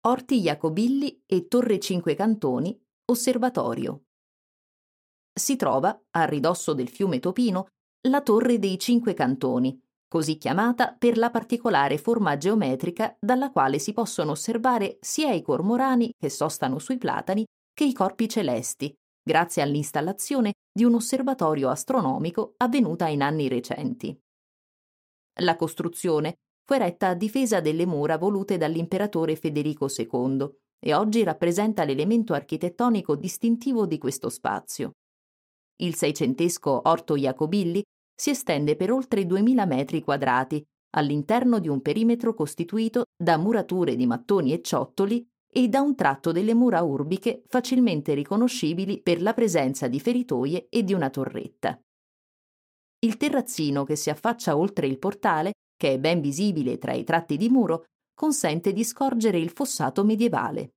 Orti Jacobilli e Torre Cinque Cantoni, osservatorio. Si trova, a ridosso del fiume Topino, la Torre dei Cinque Cantoni, così chiamata per la particolare forma geometrica dalla quale si possono osservare sia i cormorani che sostano sui platani che i corpi celesti, grazie all'installazione di un osservatorio astronomico avvenuta in anni recenti. La costruzione fu eretta a difesa delle mura volute dall'imperatore Federico II e oggi rappresenta l'elemento architettonico distintivo di questo spazio. Il seicentesco Orto Jacobilli si estende per oltre 2000 metri quadrati all'interno di un perimetro costituito da murature di mattoni e ciottoli e da un tratto delle mura urbiche facilmente riconoscibili per la presenza di feritoie e di una torretta. Il terrazzino che si affaccia oltre il portale, che è ben visibile tra i tratti di muro, consente di scorgere il fossato medievale.